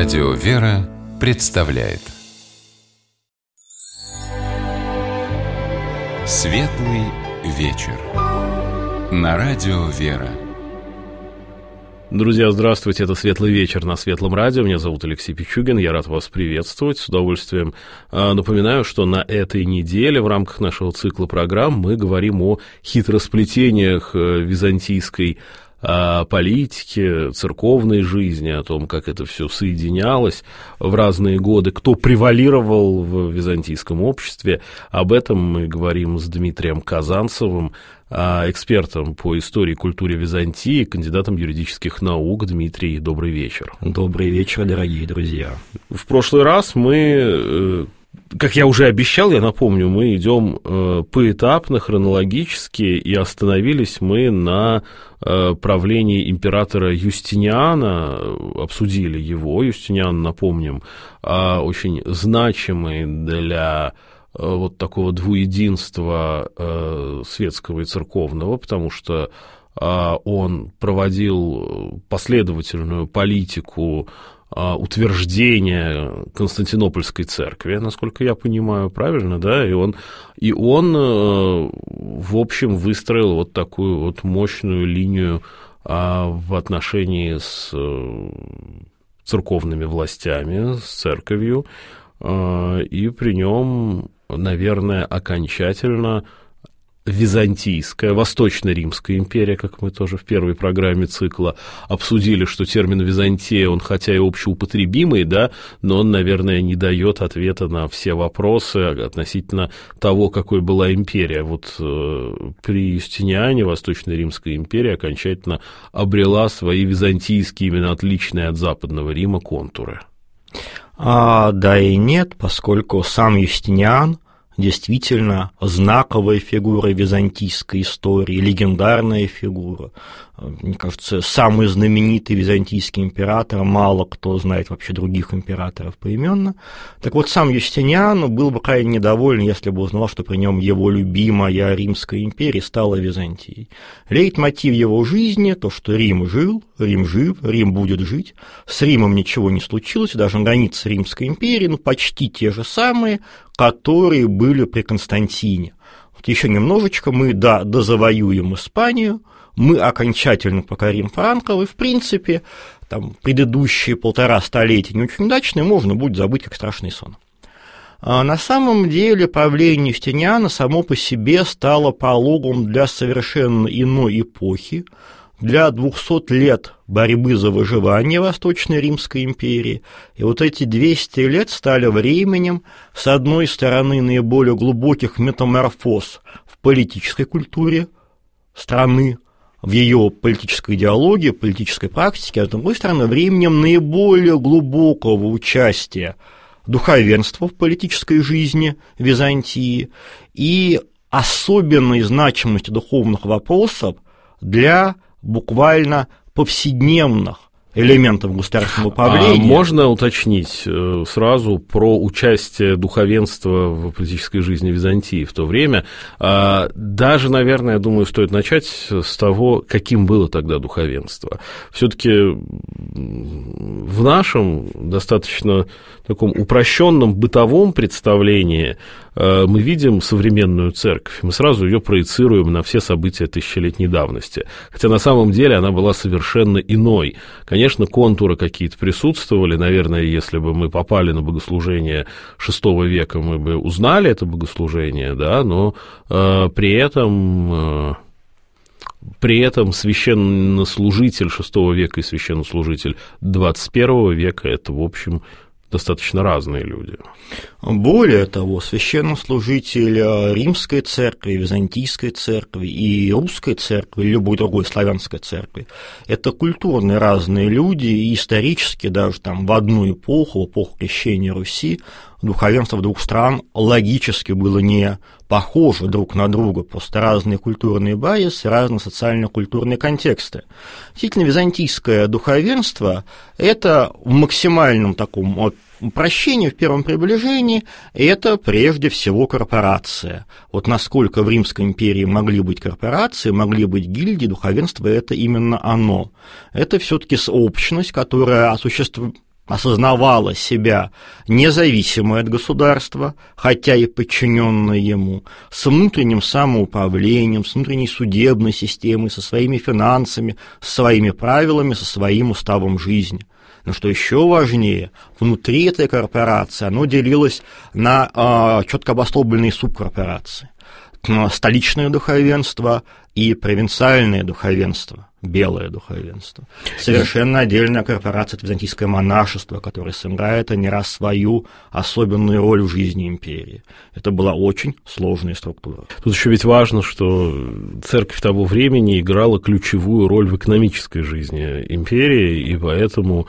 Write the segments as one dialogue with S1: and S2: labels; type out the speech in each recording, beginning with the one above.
S1: Радио «Вера» представляет Светлый вечер на Радио «Вера».
S2: Друзья, здравствуйте, это «Светлый вечер» на Светлом радио. Меня зовут Алексей Пичугин, я рад вас приветствовать. С удовольствием напоминаю, что на этой неделе в рамках нашего цикла программ мы говорим о хитросплетениях византийской политики, церковной жизни, о том, как это все соединялось в разные годы, кто превалировал в византийском обществе. Об этом мы говорим с Дмитрием Казанцевым, экспертом по истории и культуре Византии, кандидатом юридических наук. Дмитрий, добрый вечер.
S3: Добрый вечер, дорогие друзья.
S2: В прошлый раз мы, как я уже обещал, я напомню, мы идем поэтапно, хронологически, и остановились мы на правлении императора Юстиниана, обсудили его. Юстиниан, напомним, очень значимый для вот такого двуединства светского и церковного, потому что он проводил последовательную политику утверждения Константинопольской церкви, насколько я понимаю, правильно, да, и он, в общем, выстроил вот такую вот мощную линию в отношении с церковными властями, с церковью, и при нем, наверное, окончательно Византийская, Восточно-Римская империя, как мы тоже в первой программе цикла обсудили, что термин Византия, он хотя и общеупотребимый, да, но он, наверное, не дает ответа на все вопросы относительно того, какой была империя. Вот при Юстиниане Восточно-Римская империя окончательно обрела свои византийские, именно отличные от Западного Рима, контуры.
S3: Да и нет, поскольку сам Юстиниан действительно знаковая фигура византийской истории, легендарная фигура. Мне кажется, самый знаменитый византийский император, мало кто знает вообще других императоров поименно. Так вот, сам Юстиниан был бы крайне недоволен, если бы узнал, что при нем его любимая Римская империя стала Византией. Лейтмотив его жизни – то, что Рим жил, Рим жив, Рим будет жить. С Римом ничего не случилось, даже границы Римской империи, почти те же самые, которые были при Константине. Вот еще немножечко мы, дозавоюем Испанию, мы окончательно покорим франков, и, в принципе, там, предыдущие 1,5 столетия не очень удачные, можно будет забыть как страшный сон. На самом деле правление Юстиниана само по себе стало прологом для совершенно иной эпохи, для 200 лет борьбы за выживание Восточной Римской империи, и вот эти 200 лет стали временем, с одной стороны, наиболее глубоких метаморфоз в политической культуре страны, в ее политической идеологии, политической практике, а с другой стороны, временем наиболее глубокого участия духовенства в политической жизни Византии и особенной значимости духовных вопросов для буквально повседневных элементов государственного управления.
S2: Можно уточнить сразу про участие духовенства в политической жизни Византии в то время? Даже, наверное, я думаю, стоит начать с того, каким было тогда духовенство. Все-таки в нашем достаточно таком упрощенном бытовом представлении мы видим современную церковь, мы сразу ее проецируем на все события тысячелетней давности, хотя на самом деле она была совершенно иной. Конечно, контуры какие-то присутствовали, наверное, если бы мы попали на богослужение VI века, мы бы узнали это богослужение, да, но при этом священнослужитель VI века и священнослужитель XXI века – это, в общем, достаточно разные люди.
S3: Более того, священнослужитель Римской церкви, Византийской церкви и Русской церкви, или любой другой славянской церкви – это культурные разные люди, и исторически даже там в одну эпоху, эпоху крещения Руси, духовенство двух стран логически было не похоже друг на друга, просто разные культурные базисы, разные социально-культурные контексты. Действительно, византийское духовенство – это в максимальном таком упрощении, в первом приближении, это прежде всего корпорация. Вот насколько в Римской империи могли быть корпорации, могли быть гильдии, духовенство – это именно оно. Это все-таки общность, которая осознавало себя независимой от государства, хотя и подчиненной ему, с внутренним самоуправлением, с внутренней судебной системой, со своими финансами, со своими правилами, со своим уставом жизни. Но что еще важнее, внутри этой корпорации оно делилось на четко обособленные субкорпорации. Столичное духовенство и провинциальное духовенство, белое духовенство. Совершенно отдельная корпорация — это византийское монашество, которое сыграет не раз свою особенную роль в жизни империи. Это была очень сложная структура.
S2: Тут еще ведь важно, что церковь того времени играла ключевую роль в экономической жизни империи, и поэтому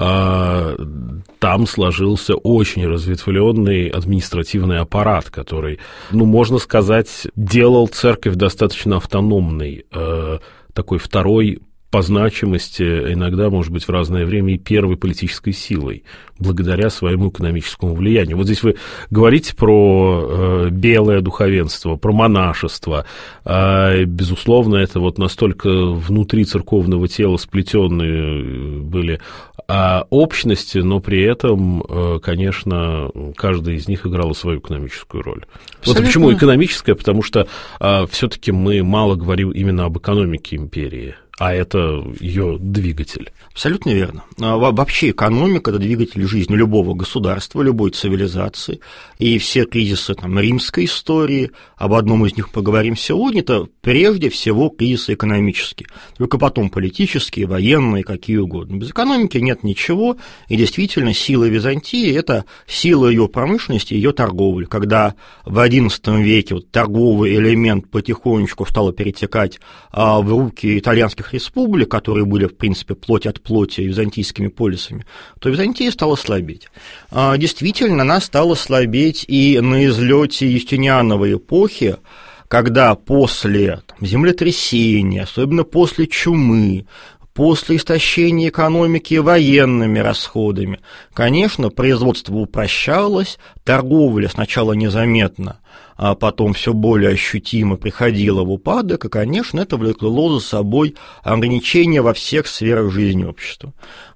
S2: там сложился очень разветвленный административный аппарат, который, можно сказать, делал церковь достаточно автономной, такой второй по значимости, иногда, может быть, в разное время и первой политической силой, благодаря своему экономическому влиянию. Вот здесь вы говорите про белое духовенство, про монашество. Безусловно, это вот настолько внутри церковного тела сплетенные были общности, но при этом, конечно, каждая из них играла свою экономическую роль. Абсолютно. Вот почему экономическая? Потому что все-таки мы мало говорим именно об экономике империи, а это ее двигатель.
S3: Абсолютно верно. Вообще экономика – это двигатель жизни любого государства, любой цивилизации, и все кризисы римской истории, об одном из них поговорим сегодня, это прежде всего кризисы экономические, только потом политические, военные, какие угодно. Без экономики нет ничего, и действительно сила Византии – это сила ее промышленности, ее торговли. Когда в XI веке торговый элемент потихонечку стал перетекать в руки итальянских республик, которые были, в принципе, плоть от плоти византийскими полисами, то Византия стала слабеть. Действительно, она стала слабеть и на излете Юстиниановой эпохи, когда после землетрясения, особенно после чумы, после истощения экономики военными расходами, конечно, производство упрощалось, торговля сначала незаметно, а потом все более ощутимо приходила в упадок, и, конечно, это влекло за собой ограничения во всех сферах жизни общества.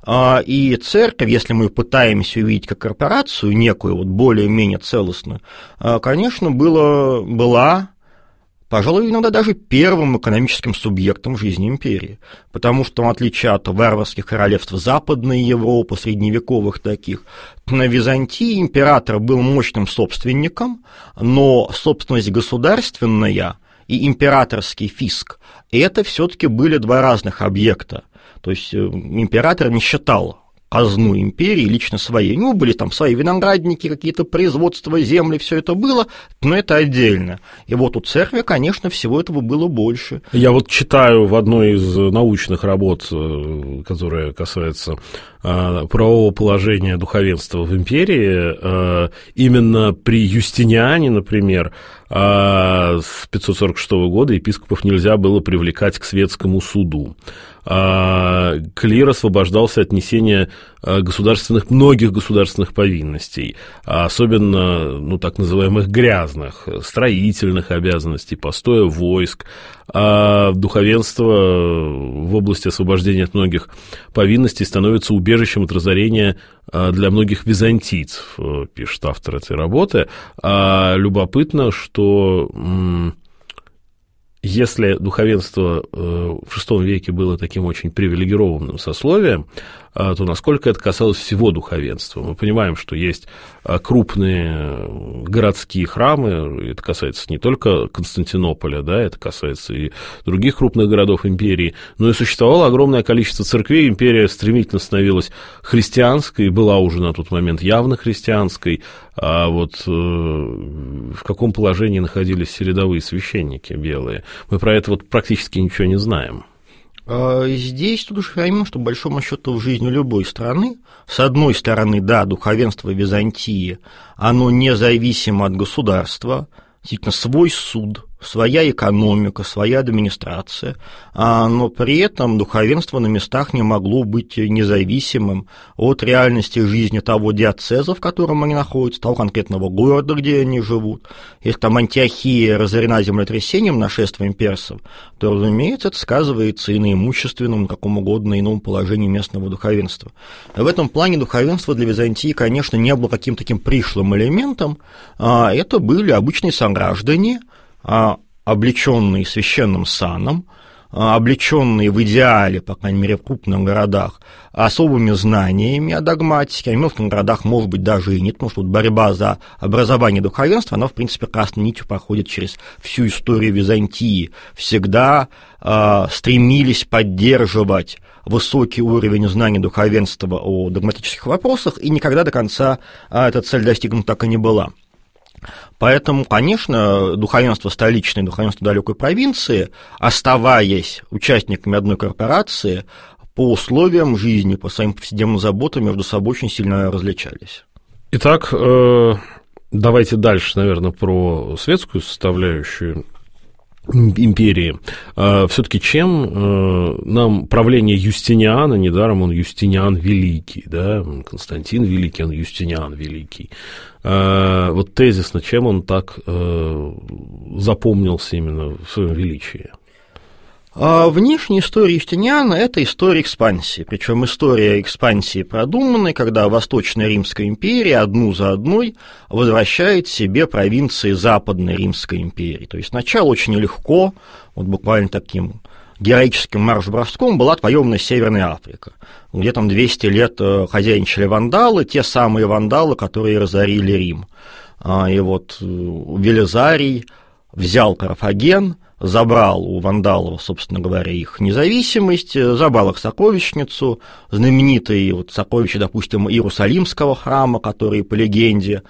S3: И церковь, если мы пытаемся увидеть как корпорацию, некую более-менее целостную, конечно, была, пожалуй, иногда даже первым экономическим субъектом жизни империи, потому что, в отличие от варварских королевств Западной Европы, средневековых таких, на Византии император был мощным собственником, но собственность государственная и императорский фиск – это все-таки были два разных объекта. То есть император не считал казну империи лично своей. У него были там свои виноградники, какие-то производства, земли, все это было, но это отдельно. И вот у церкви, конечно, всего этого было больше.
S2: Я вот читаю в одной из научных работ, которая касается правового положения духовенства в империи, именно при Юстиниане, например, с 546 года епископов нельзя было привлекать к светскому суду. Клир освобождался от несения многих государственных повинностей, особенно, так называемых грязных, строительных обязанностей, постоя войск. Духовенство в области освобождения от многих повинностей становится убежищем от разорения для многих византийцев, пишет автор этой работы. Любопытно, что если духовенство в VI веке было таким очень привилегированным сословием, то насколько это касалось всего духовенства? Мы понимаем, что есть крупные городские храмы, это касается не только Константинополя, да, это касается и других крупных городов империи, но и существовало огромное количество церквей, империя стремительно становилась христианской, была уже на тот момент явно христианской, а вот в каком положении находились рядовые священники белые? Мы про это практически ничего не знаем.
S3: Здесь тут уж поймем, что, по большому счету, в жизни любой страны, с одной стороны, да, духовенство Византии, оно независимо от государства, действительно, свой суд, своя экономика, своя администрация, но при этом духовенство на местах не могло быть независимым от реальности жизни того диоцеза, в котором они находятся, того конкретного города, где они живут. Если там Антиохия разорена землетрясением, нашествием персов, то, разумеется, это сказывается и на имущественном, каком угодно ином положении местного духовенства. В этом плане духовенство для Византии, конечно, не было каким-то таким пришлым элементом, это были обычные сограждане, облеченные священным саном, облеченные в идеале, по крайней мере, в крупных городах, особыми знаниями о догматике, а в мелких городах, может быть, даже и нет, потому что борьба за образование духовенства, она, в принципе, красной нитью проходит через всю историю Византии. Всегда стремились поддерживать высокий уровень знаний духовенства о догматических вопросах, и никогда до конца эта цель достигнута так и не была. Поэтому, конечно, духовенство столичное, духовенство далекой провинции, оставаясь участниками одной корпорации, по условиям жизни, по своим повседневным заботам между собой очень сильно различались.
S2: Итак, давайте дальше, наверное, про светскую составляющую империи. Все-таки чем нам правление Юстиниана, недаром он Юстиниан Великий, да, Константин Великий, он Юстиниан Великий. Вот тезисно, чем он так запомнился именно в своем величии?
S3: Внешняя история Юстиниана – это история экспансии, причем история экспансии продуманной, когда Восточная Римская империя одну за одной возвращает себе провинции Западной Римской империи. То есть сначала очень легко, вот буквально таким героическим марш-броском была отвоевана Северная Африка, где там 200 лет хозяйничали вандалы, те самые вандалы, которые разорили Рим. И вот Велизарий взял Карфаген, забрал у вандалов, собственно говоря, их независимость, забрал их сокровищницу, знаменитые вот сокровища, допустим, Иерусалимского храма, которые, по легенде,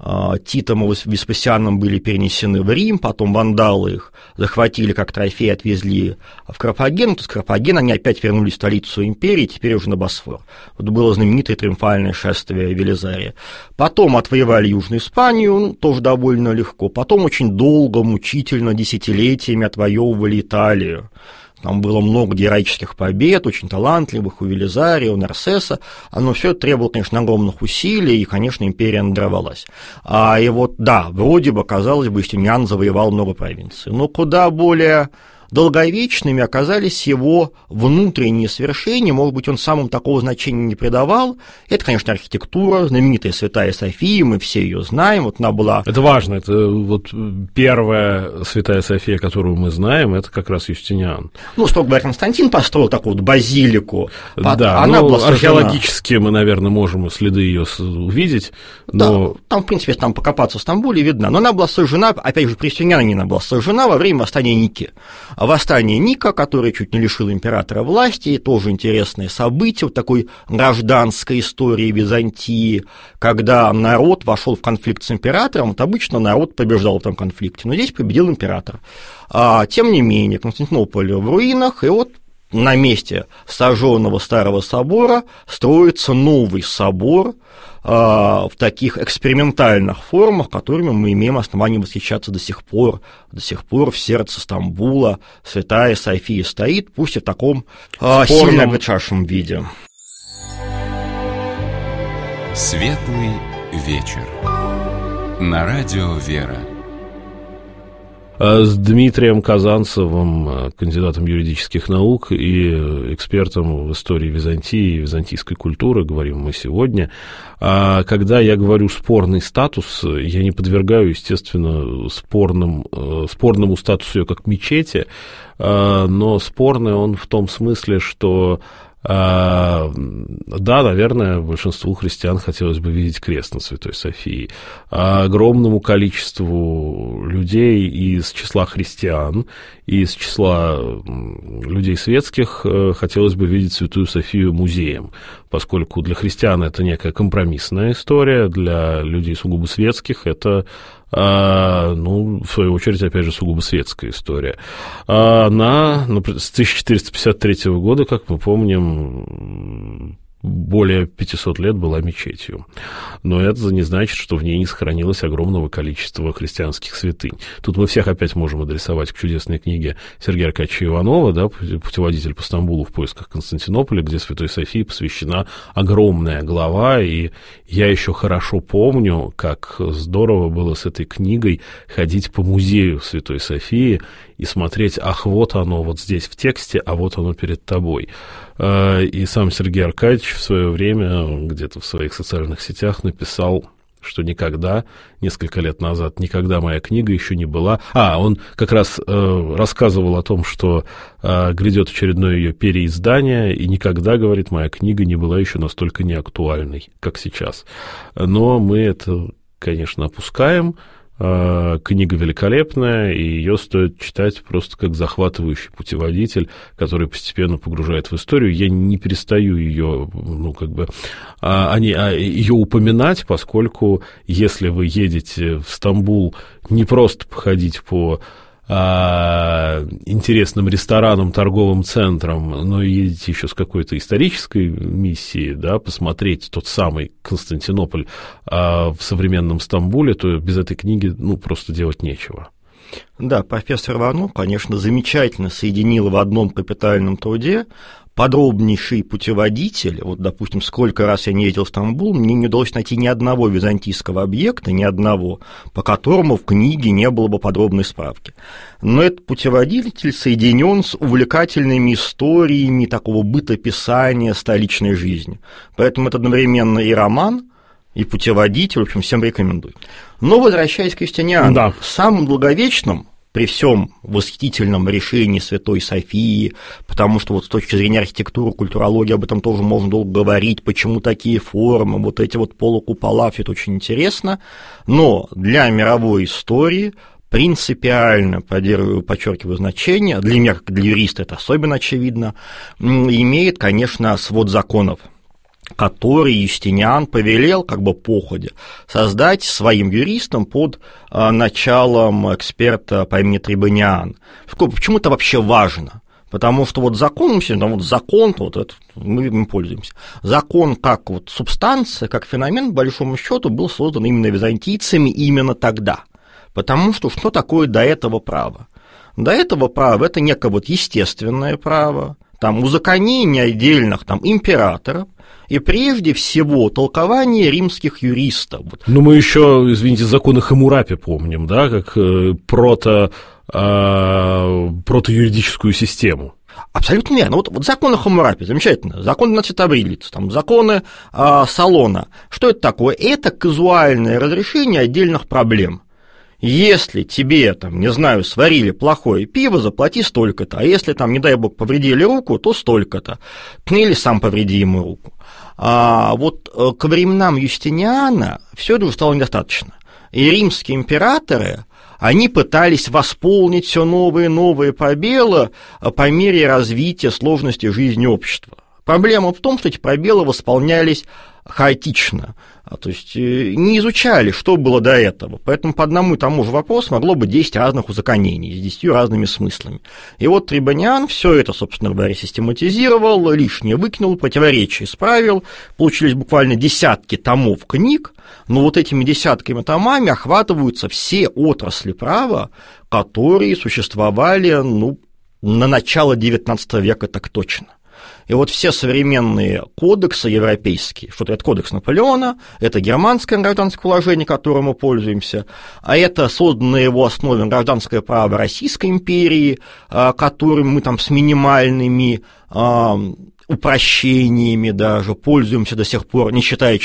S3: Титом и Веспасианом были перенесены в Рим, потом вандалы их захватили как трофей, отвезли в Карфаген, то с Карфагена они опять вернулись в столицу империи, теперь уже на Босфор. Вот было знаменитое триумфальное шествие Велизария. Потом отвоевали Южную Испанию, тоже довольно легко, потом очень долго, мучительно, десятилетиями отвоевывали Италию. Там было много героических побед, очень талантливых у Велизария, у Нарсеса, но все это требовало, конечно, огромных усилий, и, конечно, империя надорвалась. И вот, да, вроде бы, казалось бы, Юстиниан завоевал много провинций, но куда более долговечными оказались его внутренние свершения, может быть, он сам им такого значения не придавал. Это, конечно, архитектура, знаменитая Святая София, мы все ее знаем, вот она была...
S2: Это важно, это вот первая Святая София, которую мы знаем, это как раз Юстиниан.
S3: Ну, строго говоря, Константин построил такую вот базилику.
S2: Да,
S3: она была сожжена.
S2: Археологически мы, наверное, можем следы ее увидеть, но...
S3: Да, там, в принципе, там покопаться в Стамбуле видно, но она была сожжена, опять же, при Юстиниане она была сожжена во время восстания Ники. Восстание Ника, который чуть не лишил императора власти, тоже интересное событие, вот такой гражданской истории Византии, когда народ вошел в конфликт с императором, вот обычно народ побеждал в этом конфликте, но здесь победил император. Тем не менее, Константинополь в руинах, и вот на месте сожженного старого собора строится новый собор в таких экспериментальных формах, которыми мы имеем основание восхищаться до сих пор. До сих пор в сердце Стамбула Святая София стоит, пусть и в таком сильно обветшавшем виде.
S1: Светлый вечер. На радио «Вера».
S2: С Дмитрием Казанцевым, кандидатом юридических наук и экспертом в истории Византии и византийской культуры, говорим мы сегодня. Когда я говорю «спорный статус», я не подвергаю, естественно, спорному статусу ее как мечети, но спорный он в том смысле, что да, наверное, большинству христиан хотелось бы видеть крест над Святой Софией. Огромному количеству людей из числа христиан и из числа людей светских хотелось бы видеть Святую Софию музеем, поскольку для христиан это некая компромиссная история, для людей сугубо светских это, в свою очередь, опять же, сугубо светская история. Она с 1453 года, как мы помним, более 500 лет была мечетью. Но это не значит, что в ней не сохранилось огромного количества христианских святынь. Тут мы всех опять можем адресовать к чудесной книге Сергея Аркадьевича Иванова, да, «Путеводитель по Стамбулу в поисках Константинополя», где Святой Софии посвящена огромная глава, и я еще хорошо помню, как здорово было с этой книгой ходить по музею Святой Софии и смотреть, ах, вот оно вот здесь в тексте, а вот оно перед тобой. И сам Сергей Аркадьевич в свое время где-то в своих социальных сетях написал, что никогда, несколько лет назад, никогда моя книга еще не была... он как раз рассказывал о том, что грядет очередное ее переиздание, и никогда, говорит, моя книга не была еще настолько неактуальной, как сейчас. Но мы это, конечно, опускаем. Книга великолепная, и ее стоит читать просто как захватывающий путеводитель, который постепенно погружает в историю. Я не перестаю ее, ее упоминать, поскольку если вы едете в Стамбул не просто походить по интересным ресторанам, торговым центрам, но и едете еще с какой-то исторической миссией, да, посмотреть тот самый Константинополь в современном Стамбуле, то без этой книги, просто делать нечего.
S3: Да, профессор Иванов, конечно, замечательно соединил в одном капитальном труде подробнейший путеводитель. Вот, допустим, сколько раз я не ездил в Стамбул, мне не удалось найти ни одного византийского объекта, ни одного, по которому в книге не было бы подробной справки. Но этот путеводитель соединен с увлекательными историями такого бытописания столичной жизни. Поэтому это одновременно и роман, и путеводитель, в общем, всем рекомендую. Но, возвращаясь к Юстиниану, самым долговечным, при всем восхитительном решении Святой Софии, потому что вот с точки зрения архитектуры, культурологии об этом тоже можно долго говорить, почему такие формы, вот эти вот полукупола, все это очень интересно, но для мировой истории принципиально, подчеркиваю значение, для меня, как для юриста, это особенно очевидно, имеет, конечно, свод законов, который Юстиниан повелел, походя, создать своим юристам под началом эксперта по имени Трибониан. Почему это вообще важно? Потому что закон, мы им пользуемся. Закон как субстанция, как феномен, по большому счету, был создан именно византийцами именно тогда. Потому что такое до этого право? До этого права это некое естественное право, узаконение отдельных императоров, и прежде всего толкование римских юристов.
S2: Мы еще, извините, законы Хаммурапи помним, да, как протоюридическую систему.
S3: Абсолютно верно. Законы Хаммурапи, замечательно. Законы 12 Табрилиц, законы Салона. Что это такое? Это казуальное разрешение отдельных проблем. Если тебе, сварили плохое пиво, заплати столько-то, а если, не дай бог, повредили руку, то столько-то, или сам повреди ему руку. Ко временам Юстиниана все это уже стало недостаточно. И римские императоры, они пытались восполнить все новые и новые пробелы по мере развития сложности жизни общества. Проблема в том, что эти пробелы восполнялись хаотично, то есть не изучали, что было до этого. Поэтому по одному и тому же вопросу могло быть 10 разных узаконений с 10 разными смыслами. И Трибониан все это, собственно говоря, систематизировал, лишнее выкинул, противоречия исправил, получились буквально десятки томов книг, но этими десятками томами охватываются все отрасли права, которые существовали, на начало XIX века так точно. И все современные кодексы европейские, что-то это кодекс Наполеона, это германское гражданское положение, которым мы пользуемся, а это созданное на его основе гражданское право Российской империи, которым мы с минимальными упрощениями даже пользуемся до сих пор, не считая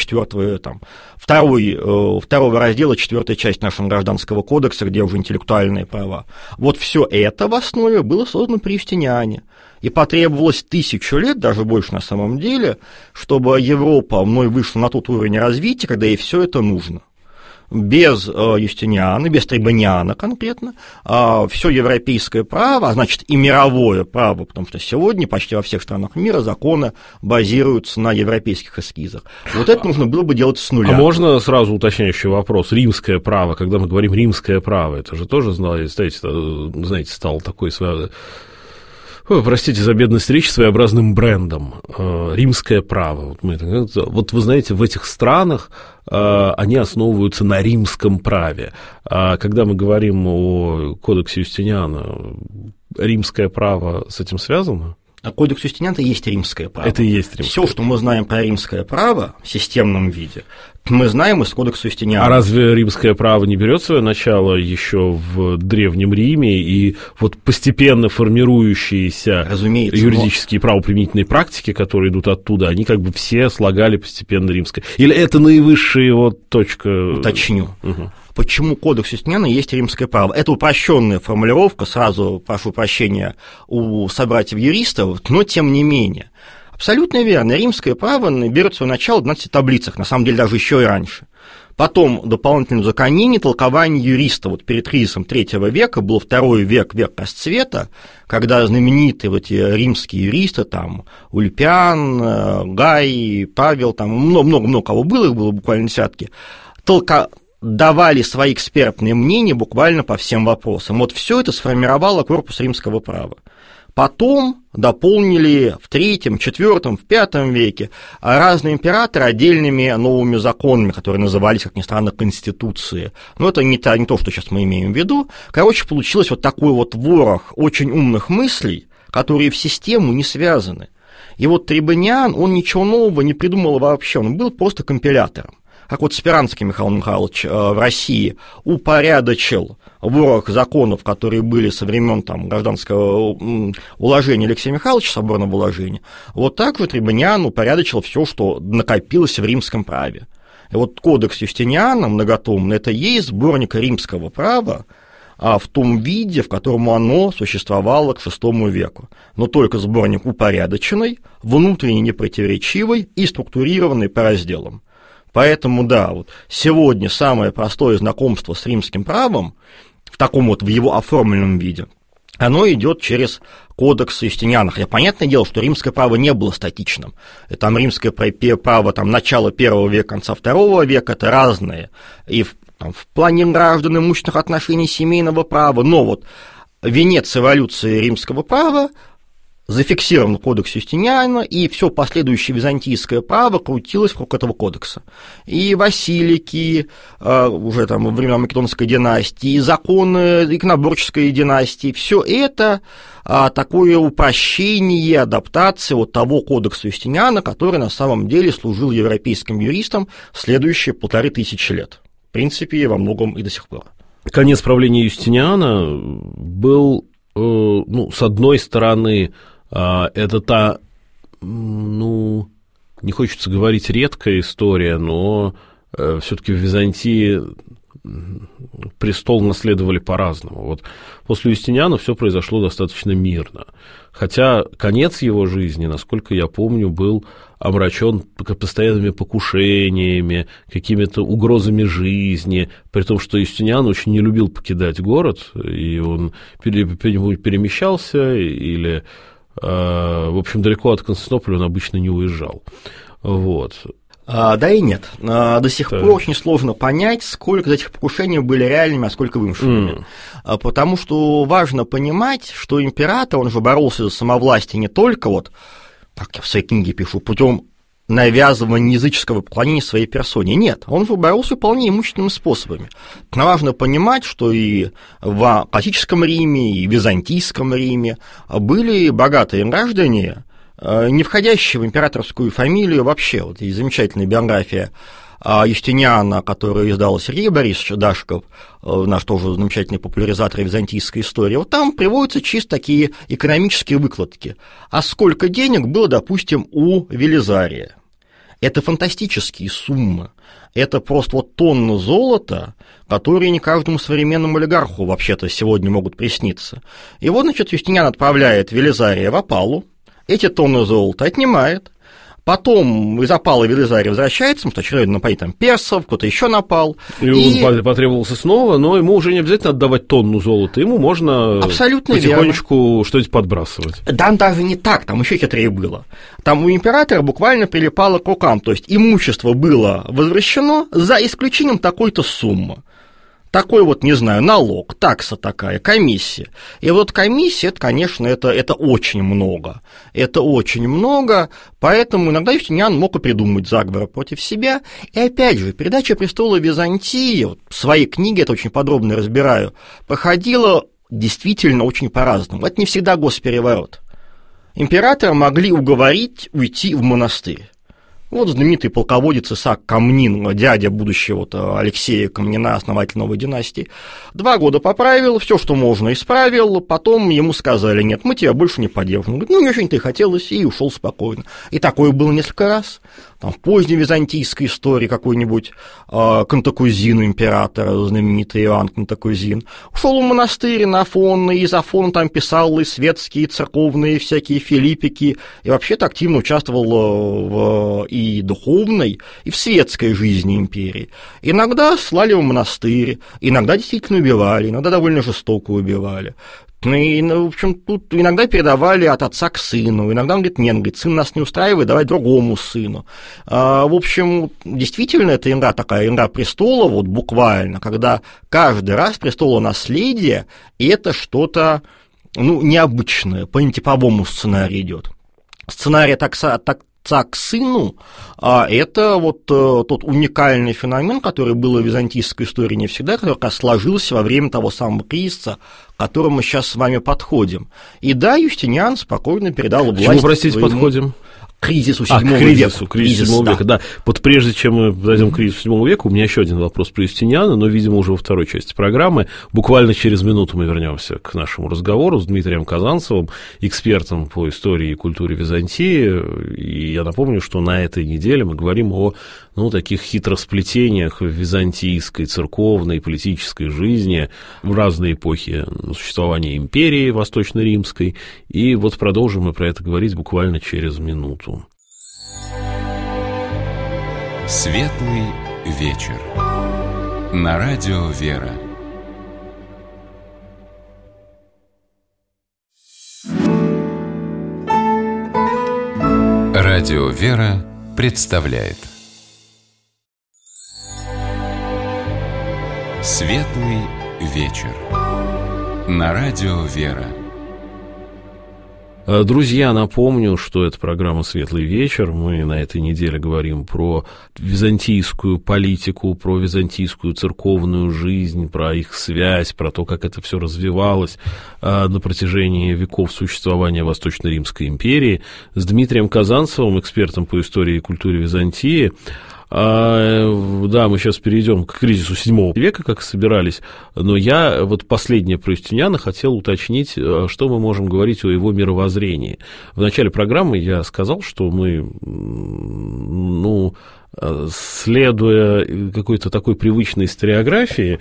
S3: второго раздела, 4 часть нашего гражданского кодекса, где уже интеллектуальные права. Все это в основе было создано при Юстиниане. И потребовалось 1000 лет, даже больше на самом деле, чтобы Европа вновь вышла на тот уровень развития, когда ей все это нужно. Без Юстиниана, без Трибониана конкретно, все европейское право, а значит и мировое право, потому что сегодня почти во всех странах мира законы базируются на европейских эскизах. Это нужно было бы делать с нуля.
S2: А можно сразу уточняющий вопрос? Римское право, когда мы говорим римское право, это же тоже, знаете, стало такой Простите за бедность речи, своеобразным брендом. Римское право. Вот вы знаете, в этих странах они основываются на римском праве. А когда мы говорим о кодексе Юстиниана, римское право с этим связано?
S3: А кодекс Юстиниана – это и есть римское право.
S2: Это и есть римское.
S3: Все, что мы знаем про римское право в системном виде, мы знаем из кодекса Юстиниана.
S2: А разве римское право не берет свое начало еще в Древнем Риме, и вот постепенно формирующиеся юридические правоприменительные практики, которые идут оттуда, они как бы все слагали постепенно римское? Или это наивысшая его точка?
S3: Уточню. Почему кодекс Юстиниана есть римское право? Это упрощенная формулировка, сразу прошу прощения у собратьев-юристов, но тем не менее. Абсолютно верно, римское право берет свое начало в 12 таблицах, на самом деле даже еще и раньше. Потом дополнительное узаконение, толкование юриста. Вот перед кризисом III века был II век, век расцвета, когда знаменитые вот эти римские юристы, там, Ульпиан, Гай, Павел, там много-много кого было, их было буквально десятки, давали свои экспертные мнения буквально по всем вопросам. Вот все это сформировало корпус римского права. Потом дополнили в III, IV, в V веке разные императоры отдельными новыми законами, которые назывались, как ни странно, конституции. Но это не то, что сейчас мы имеем в виду. Короче, получилось вот такой вот ворох очень умных мыслей, которые в систему не связаны. И вот Трибониан, он ничего нового не придумал вообще, он был просто компилятором. Как вот Спиранский Михаил Михайлович в России упорядочил ворох законов, которые были со времен гражданского уложения Алексея Михайловича, соборного уложения, вот так же Трибониан упорядочил все, что накопилось в римском праве. И вот кодекс Юстиниана многотомный – это и есть сборник римского права, в том виде, в котором оно существовало к VI веку, но только сборник упорядоченный, внутренне непротиворечивый и структурированный по разделам. Поэтому, да, вот сегодня самое простое знакомство с римским правом, в таком вот, в его оформленном виде, оно идет через кодекс Юстиниана. Хотя понятное дело, что римское право не было статичным. Там римское право начала I века, конца II века – это разные. И в плане граждан, имущественных отношений, семейного права. Но вот венец эволюции римского права зафиксирован в кодексе Юстиниана, и все последующее византийское право крутилось вокруг этого кодекса. И Василики, уже во времена Македонской династии, и законы иконоборческой династии, все это такое упрощение, адаптация вот того кодекса Юстиниана, который на самом деле служил европейским юристам следующие 1500 лет. В принципе, во многом и до сих пор.
S2: Конец правления Юстиниана был, с одной стороны, это та, не хочется говорить редкая история, но все-таки в Византии престол наследовали по-разному. Вот после Юстиниана все произошло достаточно мирно. Хотя конец его жизни, насколько я помню, был омрачен постоянными покушениями, какими-то угрозами жизни, при том, что Юстиниан очень не любил покидать город, и он перемещался или, в общем, далеко от Константинополя он обычно не уезжал. Вот.
S3: Да и нет. До сих пор очень сложно понять, сколько из этих покушений были реальными, а сколько вымышленными. Потому что важно понимать, что император, он же боролся за самовластие не только, как я в своей книге пишу, путем навязывания языческого поклонения своей персоне. Нет, он же боролся вполне имущественными способами. Но важно понимать, что и в классическом Риме, и в византийском Риме были богатые граждане, не входящие в императорскую фамилию вообще. Вот есть замечательная биография Юстиниана, которую издал Сергей Борисович Дашков, наш тоже замечательный популяризатор византийской истории. Вот там приводятся чисто такие экономические выкладки. А сколько денег было, допустим, у Велизария? Это фантастические суммы. Это просто тонны золота, которые не каждому современному олигарху вообще-то сегодня могут присниться. И вот, Юстиниан отправляет Велизария в опалу, эти тонны золота отнимает, потом из опала Велизарий возвращается, потому что очередно нападет персов, кто-то еще напал.
S2: И он потребовался снова, но ему уже не обязательно отдавать тонну золота, ему можно
S3: абсолютно
S2: потихонечку что-нибудь подбрасывать.
S3: Там даже не так, там еще хитрее было. Там у императора буквально прилипало к рукам, то есть имущество было возвращено за исключением такой-то суммы. такой вот, не знаю, налог, такса такая, комиссия. И вот комиссия, это, конечно, это очень много. Это очень много, поэтому иногда Юстиниан мог и придумать заговор против себя. И опять же, передача престола Византии, вот в своей книге это очень подробно разбираю, проходила действительно очень по-разному. Это не всегда госпереворот. Императора могли уговорить уйти в монастырь. Вот знаменитый полководец Исаак Камнин, дядя будущего Алексея Камнина, основателя новой династии, 2 года поправил, все, что можно, исправил, потом ему сказали: нет, мы тебя больше не поддержим. Он говорит: ну, не очень-то и хотелось, и ушел спокойно. И такое было несколько раз. Там, в поздней византийской истории какой-нибудь Кантакузин, император, знаменитый Иоанн Кантакузин, ушел в монастырь на Афон, и из Афона там писал и светские, и церковные всякие филиппики, и вообще-то активно участвовал и духовной, и в светской жизни империи. Иногда слали в монастырь, иногда действительно убивали, иногда довольно жестоко убивали. И, в общем, тут иногда передавали от отца к сыну, иногда он говорит: нет, говорит, сын нас не устраивает, давай другому сыну. В общем, действительно, это игра такая, игра престола, вот буквально, когда каждый раз престолонаследие – это что-то, ну, необычное, по нетиповому сценарию идет. Сценарий отца к сыну – это вот тот уникальный феномен, который был в византийской истории не всегда, который сложился во время того самого кризиса, к которому мы сейчас с вами подходим. И да, Юстиниан спокойно передал власть.
S2: К чему, простите, подходим?
S3: Кризису VII века.
S2: Кризису VII века, да. Вот прежде чем мы подойдем к кризису VII века, у меня еще один вопрос про Юстиниана, но, видимо, уже во второй части программы. Буквально через минуту мы вернемся к нашему разговору с Дмитрием Казанцевым, экспертом по истории и культуре Византии. И я напомню, что на этой неделе мы говорим о таких хитросплетениях в византийской, церковной и политической жизни в разные эпохи существования империи Восточно-Римской. И вот продолжим мы про это говорить буквально через минуту.
S1: Светлый вечер. На радио «Вера». Радио «Вера» представляет Светлый вечер. На радио «Вера».
S2: Друзья, напомню, что это программа «Светлый вечер». Мы на этой неделе говорим про византийскую политику, про византийскую церковную жизнь, про их связь, про то, как это все развивалось на протяжении веков существования Восточно-Римской империи, с Дмитрием Казанцевым, экспертом по истории и культуре Византии. Да, мы сейчас перейдем к кризису VII века, как собирались, но я вот последнее про Юстиниана хотел уточнить, что мы можем говорить о его мировоззрении. В начале программы я сказал, что мы, следуя какой-то такой привычной историографии,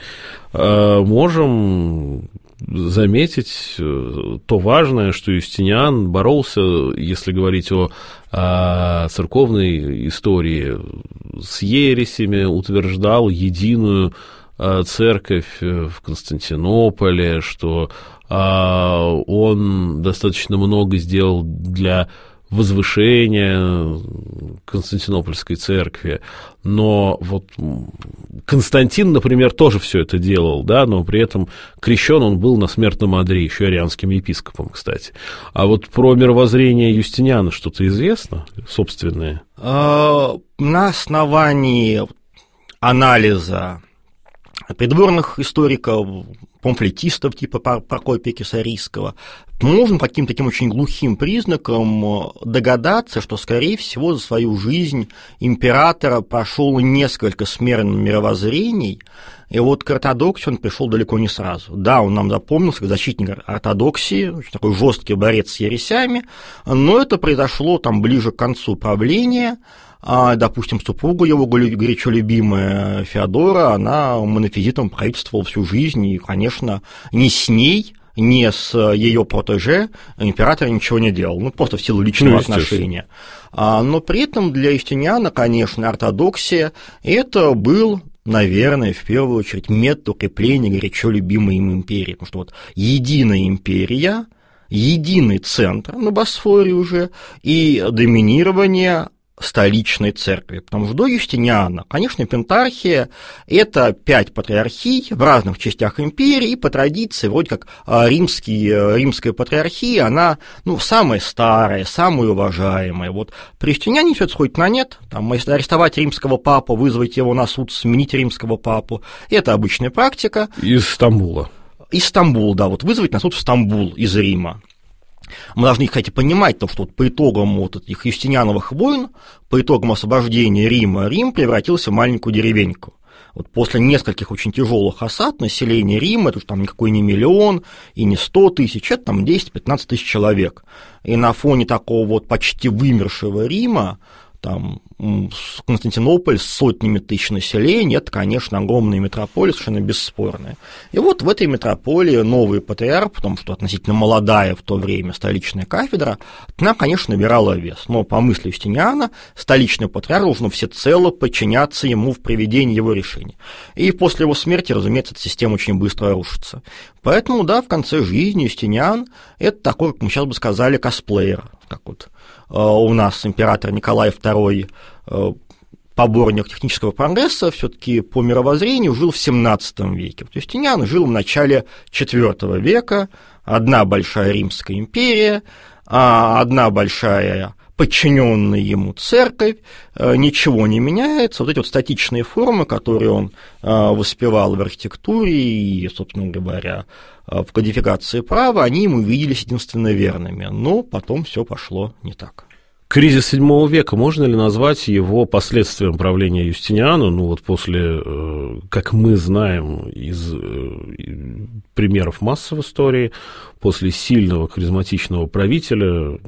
S2: можем заметить то важное, что Юстиниан боролся, если говорить о церковной истории, с ересями, утверждал единую церковь в Константинополе, что он достаточно много сделал для возвышения Константинопольской церкви, но вот Константин, например, тоже все это делал, да, но при этом крещен он был на смертном одре, еще арианским епископом, кстати. А вот про мировоззрение Юстиниана что-то известно, собственное?
S3: На основании анализа придворных историков, памфлетистов типа Прокопия Кесарийского, мы можем каким-то таким очень глухим признаком догадаться, что, скорее всего, за свою жизнь императора прошел несколько сменных мировоззрений, и вот к ортодоксии он пришел далеко не сразу. Да, он нам запомнился как защитник ортодоксии, очень такой жесткий борец с ересями, но это произошло там ближе к концу правления. Допустим, супруга его, горячо любимая Феодора, она монофизитом правительствовала всю жизнь, и, конечно, ни с ней, ни с ее протеже император ничего не делал, просто в силу личного отношения. Но при этом для Юстиниана, конечно, ортодоксия – это был, наверное, в первую очередь метод укрепления горячо любимой им империи, потому что вот единая империя, единый центр на Босфоре уже, и доминирование столичной церкви, потому что до Юстиниана, конечно, Пентархия – это 5 патриархий в разных частях империи, и по традиции, вроде как римская патриархия, она, самая старая, самая уважаемая. Вот при Юстиниане все это сходит на нет, там, если арестовать римского папу, вызвать его на суд, сменить римского папу, это обычная практика.
S2: Из Стамбула.
S3: Да, вот вызвать на суд в Стамбул из Рима. Мы должны, кстати, понимать, что вот по итогам вот этих юстиниановых войн, по итогам освобождения Рима, Рим превратился в маленькую деревеньку. Вот после нескольких очень тяжелых осад население Рима, это там никакой не миллион и не 100 тысяч, это там 10-15 тысяч человек. И на фоне такого вот почти вымершего Рима, там Константинополь с сотнями тысяч населения, это, конечно, огромная метрополия, совершенно бесспорная. И вот в этой метрополии новый патриарх, потому что относительно молодая в то время столичная кафедра, она, конечно, набирала вес. Но по мысли Юстиниана столичный патриарх должен всецело подчиняться ему в приведении его решений. И после его смерти, разумеется, эта система очень быстро рушится. Поэтому, да, в конце жизни Юстиниан – это такой, как мы сейчас бы сказали, косплеер, как вот у нас император Николай II, поборник технического прогресса, все-таки по мировоззрению жил в XVII веке. Юстиниан жил в начале IV века, одна большая Римская империя, одна большая подчиненная ему церковь, ничего не меняется. Вот эти вот статичные формы, которые он воспевал в архитектуре и, собственно говоря, в кодификации права, они ему виделись единственно верными, но потом все пошло не так.
S2: Кризис VII века, можно ли назвать его последствием правления Юстиниана? Вот после, как мы знаем из примеров массы в истории, после сильного харизматичного правителя,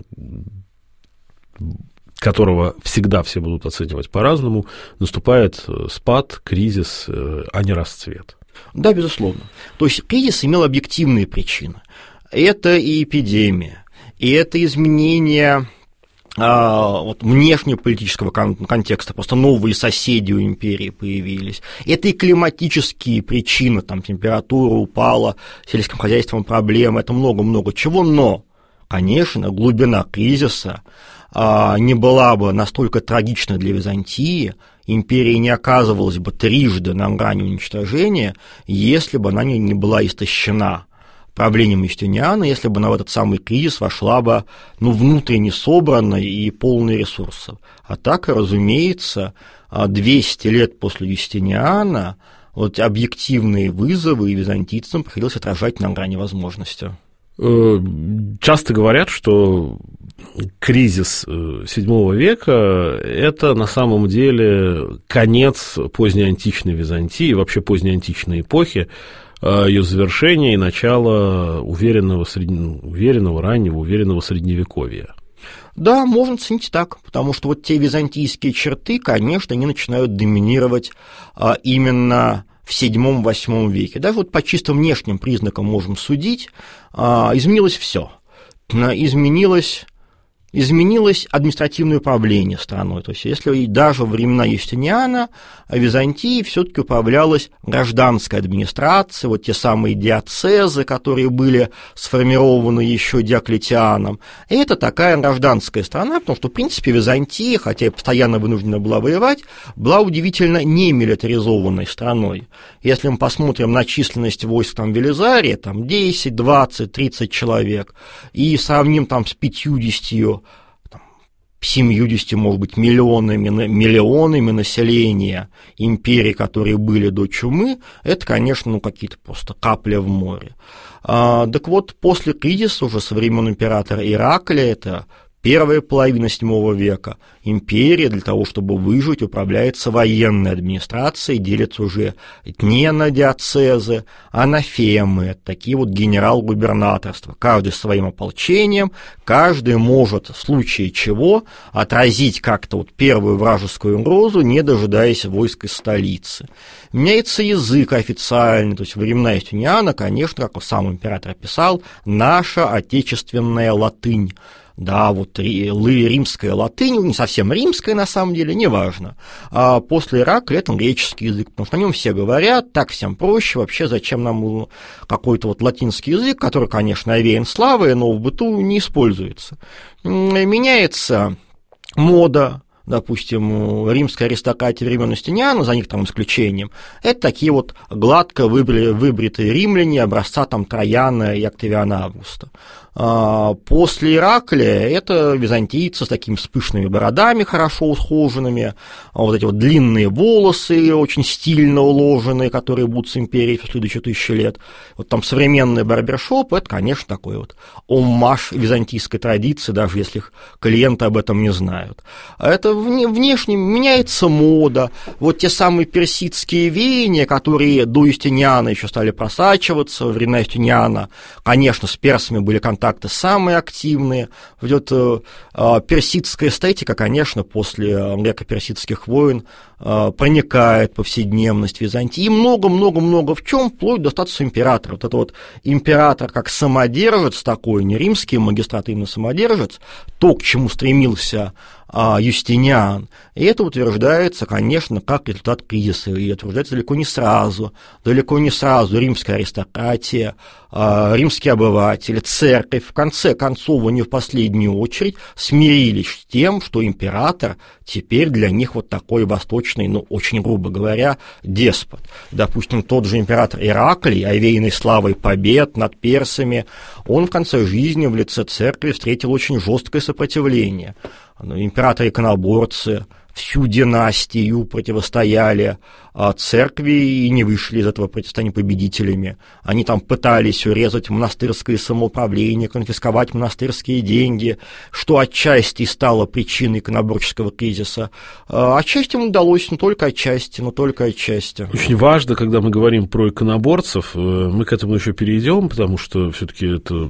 S2: которого всегда все будут оценивать по-разному, наступает спад, кризис, а не расцвет. Да, безусловно. То есть кризис имел объективные причины. Это и эпидемия, и это изменение внешнеполитического контекста, просто новые соседи у империи появились. Это и климатические причины, там температура упала, с сельским хозяйством проблемы, это много-много чего, но, конечно, глубина кризиса не была бы настолько трагична для Византии, империя не оказывалась бы трижды на грани уничтожения, если бы она не была истощена правлением Юстиниана, если бы она в этот самый кризис вошла бы внутренне собранной и полной ресурсов. А так, разумеется, 200 лет после Юстиниана вот объективные вызовы и византийцам приходилось отражать на грани возможности. Часто говорят, что кризис VII века – это на самом деле конец позднеантичной Византии, вообще позднеантичной эпохи, ее завершение и начало уверенного средневековья.
S3: Да, можно ценить так, потому что вот те византийские черты, конечно, они начинают доминировать именно в VII-VIII веке. Даже вот по чисто внешним признакам можем судить, изменилось все. Изменилось административное управление страной. То есть, если даже во времена Юстиниана Византией все-таки управлялась гражданская администрация, вот те самые диоцезы, которые были сформированы еще Диоклетианом. И это такая гражданская страна, потому что, в принципе, Византия, хотя и постоянно вынуждена была воевать, была удивительно немилитаризованной страной. Если мы посмотрим на численность войск Велизария, 10, 20, 30 человек, и сравним с 50, 70, может быть, миллионами населения империй, которые были до чумы, это, конечно, какие-то просто капли в море. Так вот, после кризиса уже со времен императора Ираклия, это первая половина VII века, империя для того, чтобы выжить, управляется военной администрацией, делится уже не на диоцезы, а на фемы, такие вот генерал-губернаторства. Каждый своим ополчением, каждый может в случае чего отразить как-то первую вражескую угрозу, не дожидаясь войск из столицы. Меняется язык официальный, то есть во времена Юстиниана, конечно, как сам император писал, наша отечественная латынь. Да, вот римская латынь, не совсем римская на самом деле, неважно. А после Ираклия это греческий язык, потому что на нем все говорят, так всем проще, вообще зачем нам какой-то латинский язык, который, конечно, овеян славой, но в быту не используется. Меняется мода допустим, римская аристократия времен Юстиниана, за некоторым исключением, это такие вот гладко выбритые римляне образца там Трояна и Октавиана Августа. После Ираклия это византийцы с такими пышными бородами, хорошо ухоженными, вот эти вот длинные волосы, очень стильно уложенные, которые будут с империей в следующие 1000 лет. Вот там современный барбершоп, это, конечно, такой вот оммаж византийской традиции, даже если клиенты об этом не знают. Это внешне меняется мода, вот те самые персидские веяния, которые до Юстиниана еще стали просачиваться, во времена Юстиниана, конечно, с персами были контакты самые активные. Идет персидская эстетика, конечно, после греко-персидских войн проникает в повседневность Византии. И много-много-много в чем, вплоть до статуса императора. Вот это вот император как самодержец такой, не римский магистрат, а именно самодержец, то, к чему стремился Юстиниан. И это утверждается, конечно, как результат кризиса, и утверждается далеко не сразу. Римская аристократия, римские обыватели, церковь, в конце концов, не в последнюю очередь, смирились с тем, что император теперь для них вот такой восточный, ну, очень грубо говоря, деспот. Допустим, тот же император Ираклий, овеянный славой побед над персами, он в конце жизни в лице церкви встретил очень жесткое сопротивление. Императоры-иконоборцы всю династию противостояли церкви и не вышли из этого противостояния победителями. Они там пытались урезать монастырское самоуправление, конфисковать монастырские деньги, что отчасти стало причиной иконоборческого кризиса. Отчасти им удалось, но только отчасти.
S2: Очень важно, когда мы говорим про иконоборцев, мы к этому еще перейдем, потому что все-таки это,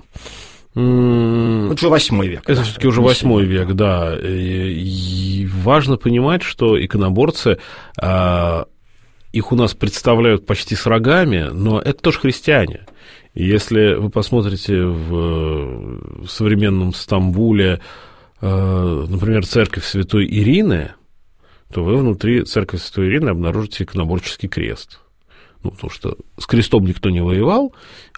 S3: это уже 8 век.
S2: Это все-таки уже 8 век, да. И важно понимать, что иконоборцы, их у нас представляют почти с рогами, но это тоже христиане. И если вы посмотрите в современном Стамбуле, например, церковь Святой Ирины, то вы внутри церкви Святой Ирины обнаружите иконоборческий крест. Потому что с крестом никто не воевал,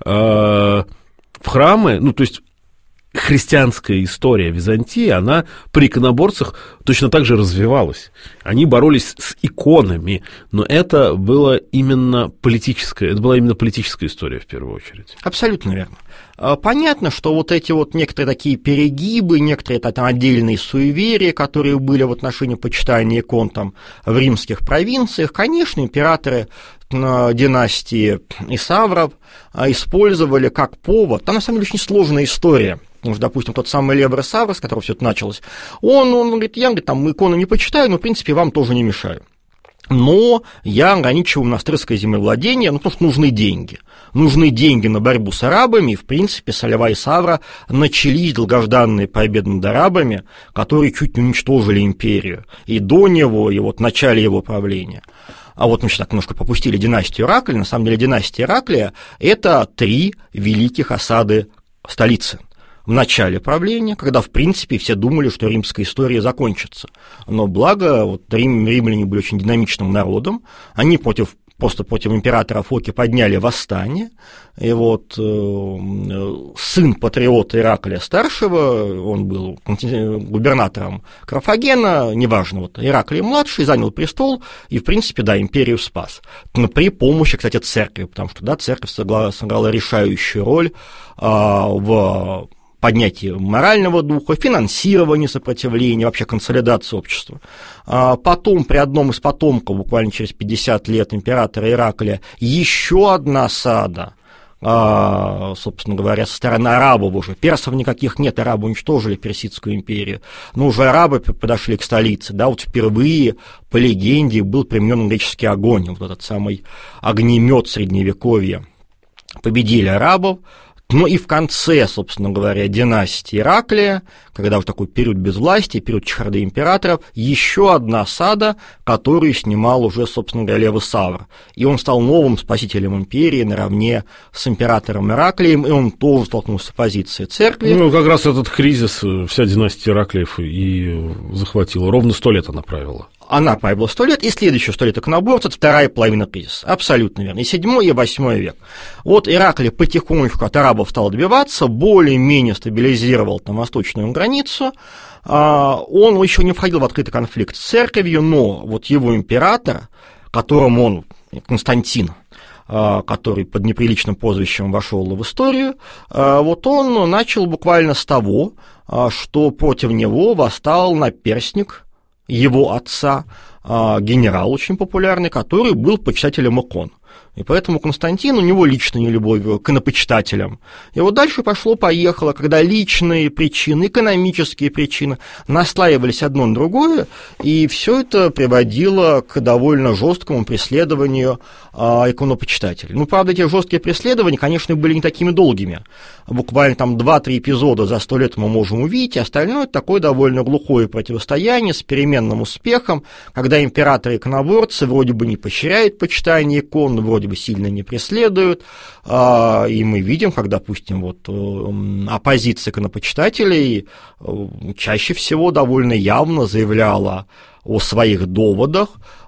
S2: в храмы, то есть христианская история Византии, она при иконоборцах точно так же развивалась. Они боролись с иконами, но это была именно политическая история в первую очередь.
S3: Абсолютно верно. Понятно, что вот эти вот некоторые такие перегибы, некоторые там отдельные суеверия, которые были в отношении почитания икон там в римских провинциях, конечно, императоры династии Исавров использовали как повод. Там, на самом деле, очень сложная история. Потому что, допустим, тот самый Лев Исавр, с которого все это началось, он говорит, я там иконы не почитаю, но, в принципе, вам тоже не мешаю. Но я ограничиваю монастырское землевладение, потому что нужны деньги. Нужны деньги на борьбу с арабами, и, в принципе, с Льва Исавра начались долгожданные победы над арабами, которые чуть не уничтожили империю и до него, и вот в начале его правления. А вот мы сейчас так немножко попустили династию Ираклия. На самом деле династия Ираклия – это 3 великих осады столицы. В начале правления, когда, в принципе, все думали, что римская история закончится. Но благо, вот римляне были очень динамичным народом, они просто против императора Фоки подняли восстание, и вот сын патриота Ираклия Старшего, он был губернатором Карфагена, неважно, вот Ираклий-младший занял престол и, в принципе, да, империю спас. Но при помощи, кстати, церкви, потому что, да, церковь сыграла решающую роль в поднятии морального духа, финансирования сопротивления, вообще консолидации общества. Потом при одном из потомков, буквально через 50 лет императора Ираклия, еще одна осада, собственно говоря, со стороны арабов уже. Персов никаких нет, арабы уничтожили Персидскую империю, но уже арабы подошли к столице, да, вот впервые, по легенде, был применен греческий огонь, вот этот самый огнемет Средневековья. Победили арабов. Ну и в конце, собственно говоря, династии Ираклия, когда в такой период безвластия, период чехарды императоров, еще одна осада, которую снимал уже, собственно говоря, Лев Исавр. И он стал новым спасителем империи наравне с императором Ираклием, и он тоже столкнулся с оппозицией церкви.
S2: Ну, как раз этот кризис вся династия Ираклиев и захватила. Ровно 100 лет она правила.
S3: она правила 100 лет, и следующие 100 лет иконоборцев – это вторая половина кризиса. Абсолютно верно. И 7 и 8 век. Вот Ираклий потихонечку от арабов стал добиваться, более-менее стабилизировал там восточную границу. Он еще не входил в открытый конфликт с церковью, но вот его император, которому он, Константин, который под неприличным прозвищем вошел в историю, вот он начал буквально с того, что против него восстал наперстник его отца, генерал очень популярный, который был почитателем икон. И поэтому Константин, у него личная нелюбовь к иконопочитателям. И вот дальше пошло-поехало, когда личные причины, экономические причины наслаивались одно на другое, и все это приводило к довольно жесткому преследованию иконопочитателей. Ну, правда, эти жесткие преследования, конечно, были не такими долгими. Буквально там 2-3 эпизода за 100 лет мы можем увидеть, и остальное такое довольно глухое противостояние с переменным успехом, когда императоры-иконоборцы вроде бы не поощряют почитание икон, вроде бы сильно не преследуют, и мы видим, как, допустим, вот оппозиция иконопочитателей чаще всего довольно явно заявляла о своих доводах,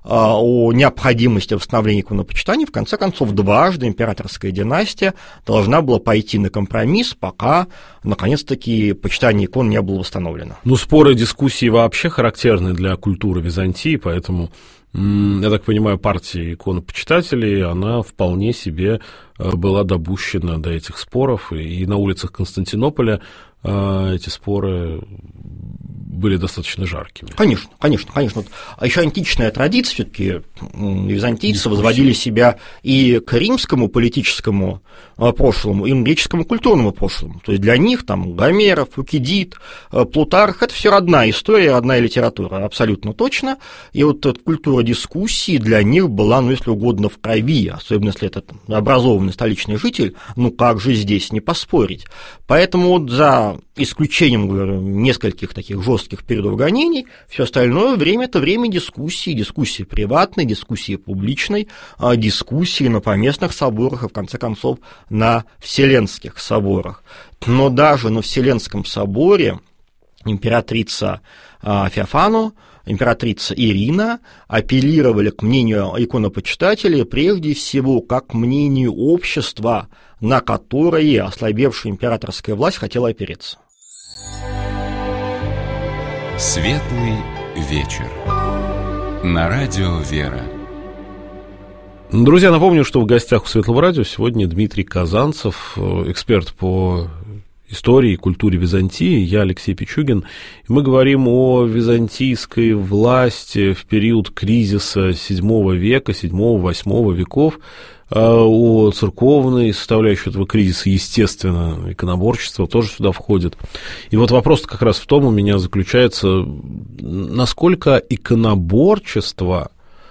S3: о необходимости восстановления иконопочитания. В конце концов, дважды императорская династия должна была пойти на компромисс, пока, наконец-таки, почитание икон не было восстановлено.
S2: Ну, споры и дискуссии вообще характерны для культуры Византии, поэтому, я так понимаю, партия иконопочитателей, она вполне себе была допущена до этих споров, и на улицах Константинополя эти споры были достаточно жаркими.
S3: Конечно. Вот, а еще античная традиция, все-таки византийцы возводили себя и к римскому политическому прошлому, и к греческому культурному прошлому. То есть для них там Гомеров, Фукидид, Плутарх – это все родная история, родная литература, абсолютно точно. И вот эта культура дискуссии для них была, ну, если угодно, в крови, особенно если это образованный столичный житель, ну как же здесь не поспорить. Поэтому вот за исключением, говорю, нескольких таких жестких периодов гонений, все остальное время – это время дискуссии приватной, дискуссии публичной, дискуссии на поместных соборах и, в конце концов, на Вселенских соборах. Но даже на Вселенском соборе императрица Феофана, императрица Ирина апеллировали к мнению иконопочитателей прежде всего как к мнению общества, на которое ослабевшая императорская власть хотела опереться.
S1: Светлый вечер. На радио «Вера».
S2: Друзья, напомню, что в гостях у Светлого радио сегодня Дмитрий Казанцев, эксперт по истории и культуре Византии, я Алексей Пичугин. И мы говорим о византийской власти в период кризиса VII века, VII-VIII веков, о церковной составляющей этого кризиса, естественно, иконоборчество тоже сюда входит. И вот вопрос как раз в том у меня заключается, насколько иконоборчество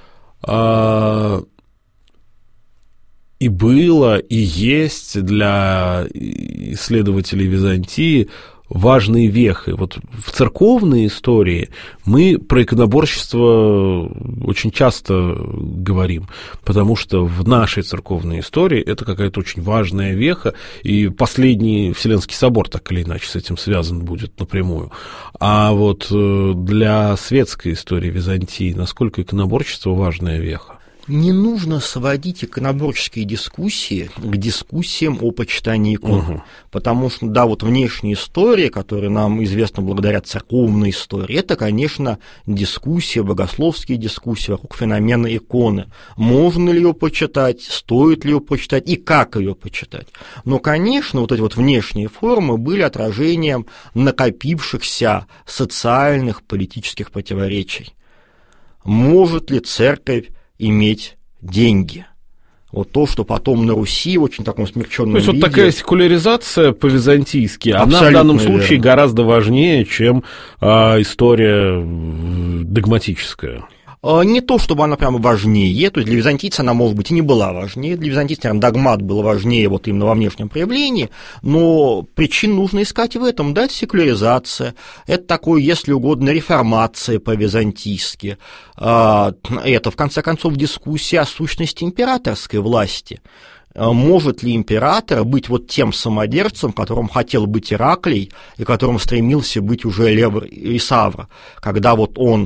S2: и было, и есть для исследователей Византии важной вехой. Вот в церковной истории мы про иконоборчество очень часто говорим, потому что в нашей церковной истории это какая-то очень важная веха, и последний Вселенский собор так или иначе с этим связан будет напрямую. А вот для светской истории Византии насколько иконоборчество важная веха?
S3: Не нужно сводить иконоборческие дискуссии к дискуссиям о почитании икон, потому что, да, вот внешняя история, которая нам известна благодаря церковной истории, это, конечно, дискуссия, богословские дискуссии вокруг феномена иконы. Можно ли ее почитать, стоит ли ее почитать и как ее почитать. Но, конечно, вот эти вот внешние формы были отражением накопившихся социальных, политических противоречий. Может ли церковь иметь деньги? Вот то, что потом на Руси в очень таком смягченном виде.
S2: То есть вот такая секуляризация по-византийски, она в данном случае гораздо важнее, чем история догматическая.
S3: Не то, чтобы она прямо важнее, то есть для византийца она, может быть, и не была важнее, для византийца, наверное, догмат был важнее вот именно во внешнем проявлении, но причин нужно искать в этом, да, это секуляризация, это такое, если угодно, реформация по-византийски, это, в конце концов, дискуссия о сущности императорской власти. Может ли император быть вот тем самодержцем, которым хотел быть Ираклий и которым стремился быть уже Лев Исавра, когда вот он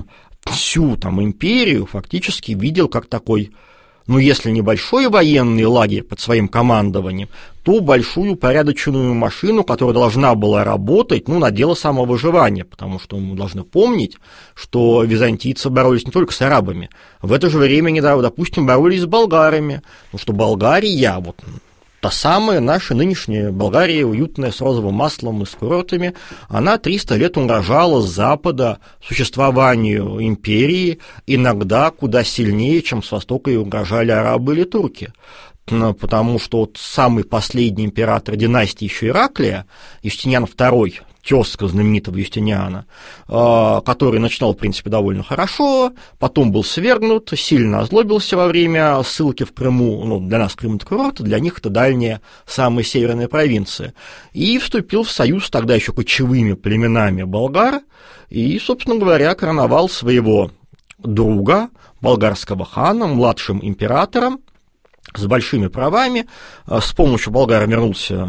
S3: всю там империю фактически видел как такой, ну, если небольшой военный лагерь под своим командованием, то большую упорядоченную машину, которая должна была работать, ну, на дело самовыживания, потому что мы должны помнить, что византийцы боролись не только с арабами, в это же время, допустим, боролись с болгарами, потому что Болгария, вот та самая наша нынешняя Болгария, уютная, с розовым маслом и с курортами, она 300 лет угрожала с запада существованию империи, иногда куда сильнее, чем с востока и угрожали арабы или турки. Потому что вот самый последний император династии еще Ираклия, Юстиниан II, тезка знаменитого Юстиниана, который начинал, в принципе, довольно хорошо, потом был свергнут, сильно озлобился во время ссылки в Крыму, ну, для нас Крым – это курорт, для них это дальняя, самая северная провинция, и вступил в союз с тогда еще кочевыми племенами болгар, и, собственно говоря, короновал своего друга, болгарского хана, младшим императором, с большими правами, с помощью болгар вернулся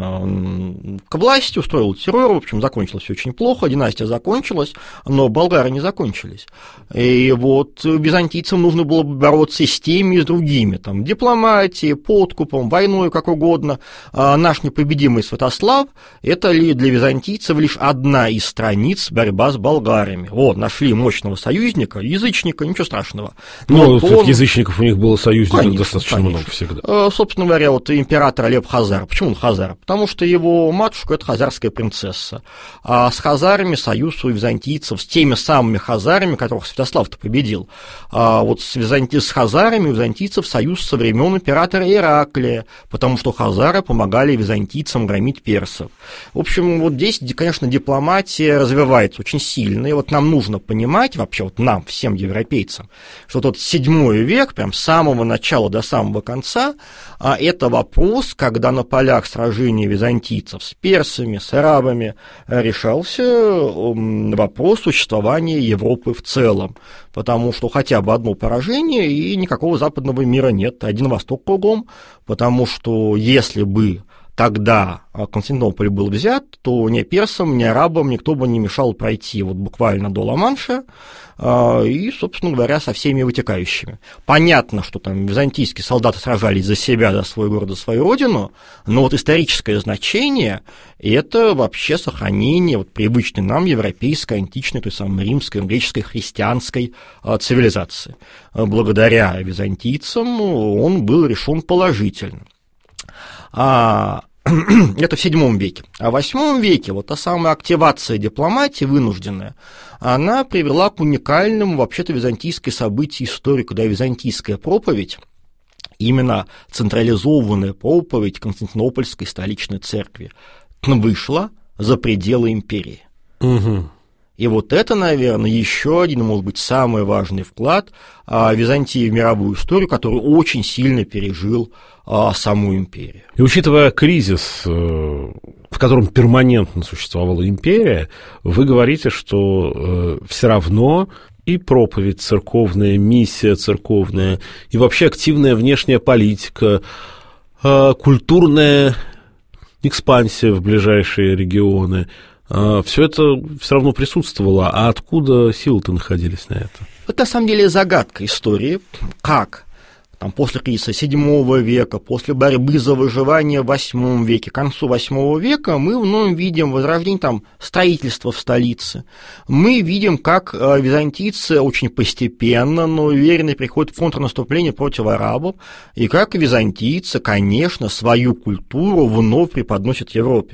S3: к власти, устроил террор, в общем, закончилось все очень плохо, династия закончилась, но болгары не закончились. И вот византийцам нужно было бороться с теми и с другими, там, дипломатией, подкупом, войной, как угодно. Наш непобедимый Святослав – это ли для византийцев лишь одна из страниц борьба с болгарами. Вот, нашли мощного союзника, язычника, ничего страшного.
S2: Ну, язычников у них было союзников достаточно много всегда.
S3: Собственно говоря, вот император Лев Хазар. Почему он Хазар? Потому что его матушка – это хазарская принцесса. А с хазарами союз у византийцев, с теми самыми хазарами, которых Святослав-то победил. А вот с хазарами у византийцев союз со времен императора Ираклия, потому что хазары помогали византийцам громить персов. В общем, вот здесь, конечно, дипломатия развивается очень сильно. И вот нам нужно понимать, вообще вот нам, всем европейцам, что тот VII век, прям с самого начала до самого конца, это вопрос, когда на полях сражений византийцев с персами, с арабами решался вопрос существования Европы в целом, потому что хотя бы одно поражение, и никакого западного мира нет, один Восток кругом, потому что если бы тогда Константинополь был взят, то ни персам, ни арабам никто бы не мешал пройти вот буквально до Ла-Манша и, собственно говоря, со всеми вытекающими. Понятно, что там византийские солдаты сражались за себя, за свой город, за свою родину, но вот историческое значение – это вообще сохранение вот привычной нам европейской, античной, той самой римской, греческой, христианской цивилизации. Благодаря византийцам он был решен положительно. Это в VII веке. А в VIII веке вот та самая активация дипломатии вынужденная, она привела к уникальному вообще-то византийской событию истории, когда византийская проповедь, именно централизованная проповедь Константинопольской столичной церкви, вышла за пределы империи.
S2: Угу.
S3: И вот это, наверное, еще один, может быть, самый важный вклад Византии в мировую историю, который очень сильно пережил саму империю.
S2: И учитывая кризис, в котором перманентно существовала империя, вы говорите, что все равно и проповедь церковная, миссия церковная, и вообще активная внешняя политика, культурная экспансия в ближайшие регионы, все это все равно присутствовало. А откуда силы-то находились на это?
S3: Это, на самом деле, загадка истории. Как там, после кризиса VII века, после борьбы за выживание в VIII веке, к концу VIII века мы вновь видим возрождение там, строительства в столице. Мы видим, как византийцы очень постепенно, но уверенно приходят в контрнаступление против арабов, и как византийцы, конечно, свою культуру вновь преподносят Европе.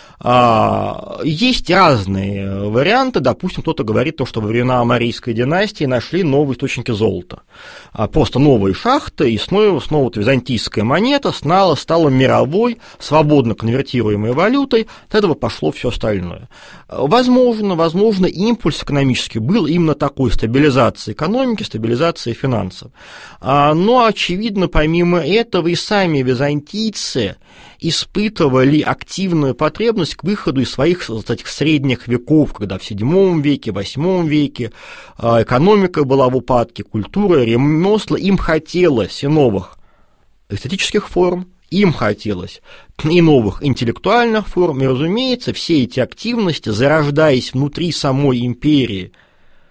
S3: Есть разные варианты, допустим, кто-то говорит, что во времена Амарийской династии нашли новые источники золота, просто новые шахты, и снова византийская монета стала мировой, свободно конвертируемой валютой, от этого пошло все остальное. Возможно, импульс экономический был именно такой: стабилизации экономики, стабилизации финансов. Но, очевидно, помимо этого и сами византийцы испытывали активную потребность к выходу из своих этих средних веков, когда в VII веке, VIII веке экономика была в упадке, культура, ремесла, им хотелось и новых эстетических форм, им хотелось и новых интеллектуальных форм, и, разумеется, все эти активности, зарождаясь внутри самой империи,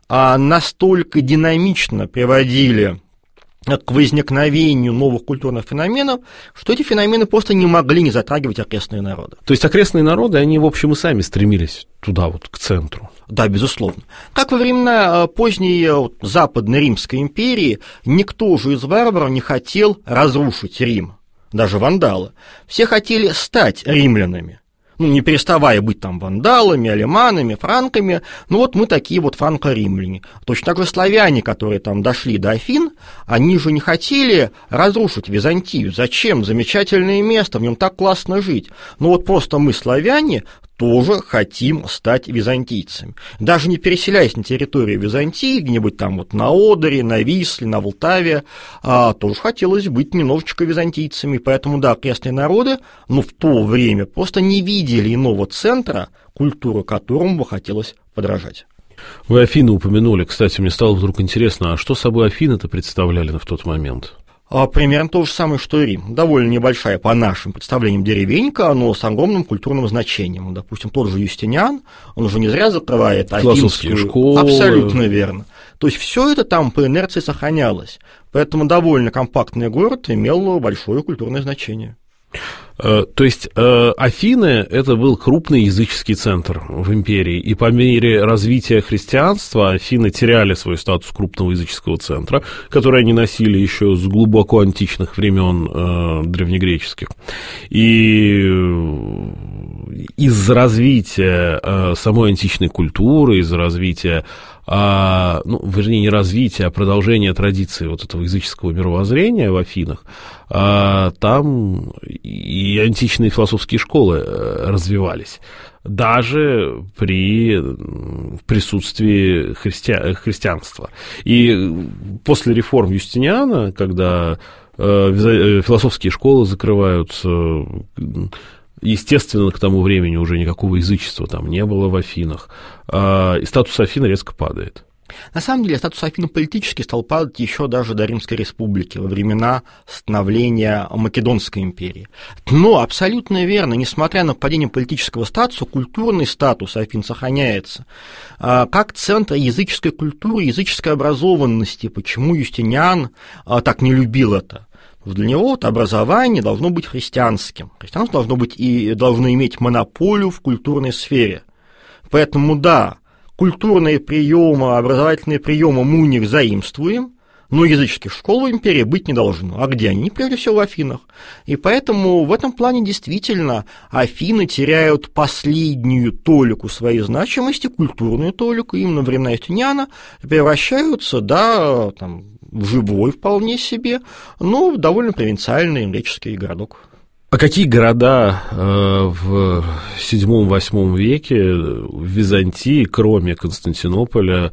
S3: настолько динамично приводили к возникновению новых культурных феноменов, что эти феномены просто не могли не затрагивать окрестные народы.
S2: То есть окрестные народы, они, в общем, и сами стремились туда, вот, к центру.
S3: Да, безусловно. Как во времена поздней Западной Римской империи, никто же из варваров не хотел разрушить Рим, даже вандалы. Все хотели стать римлянами. Не переставая быть там вандалами, алеманами, франками, вот мы такие вот франко-римляне. Точно так же славяне, которые там дошли до Афин, они же не хотели разрушить Византию. Зачем? Замечательное место, в нем так классно жить. Вот просто мы, славяне, тоже хотим стать византийцами. Даже не переселяясь на территорию Византии, где-нибудь там вот на Одере, на Висле, на Волтаве, тоже хотелось быть немножечко византийцами. Поэтому, да, окрестные народы, в то время просто не видели иного центра, культуру которому бы хотелось подражать.
S2: Вы Афины упомянули, кстати, мне стало вдруг интересно, а что собой Афины-то представляли в тот момент?
S3: Примерно то же самое, что и Рим. Довольно небольшая, по нашим представлениям, деревенька, но с огромным культурным значением. Допустим, тот же Юстиниан, он уже не зря закрывает афинскую школы. Абсолютно верно. То есть все это там по инерции сохранялось. Поэтому довольно компактный город имел большое культурное значение.
S2: То есть Афины – это был крупный языческий центр в империи, и по мере развития христианства Афины теряли свой статус крупного языческого центра, который они носили еще с глубоко античных времен древнегреческих. И из-за развития самой античной культуры, из-за развития вернее, не развитие, а продолжение традиции вот этого языческого мировоззрения в Афинах, там и античные философские школы развивались, даже при присутствии христианства. И после реформ Юстиниана, когда философские школы закрываются, естественно, к тому времени уже никакого язычества там не было в Афинах, и статус Афин резко падает.
S3: На самом деле, статус Афин политически стал падать еще даже до Римской республики, во времена становления Македонской империи. Но абсолютно верно, несмотря на падение политического статуса, культурный статус Афин сохраняется. Как центр языческой культуры, языческой образованности. Почему Юстиниан так не любил это? Для него образование должно быть христианским. Христианство должно иметь монополию в культурной сфере. Поэтому, да, культурные приемы, образовательные приемы мы у них заимствуем, но языческих школ в империи быть не должно. А где они? Прежде всего в Афинах. И поэтому в этом плане действительно Афины теряют последнюю толику своей значимости, культурную толику, именно во времена Юстиниана превращаются, в живой вполне себе, но довольно провинциальный греческий городок.
S2: А какие города в VII-VIII веке в Византии, кроме Константинополя,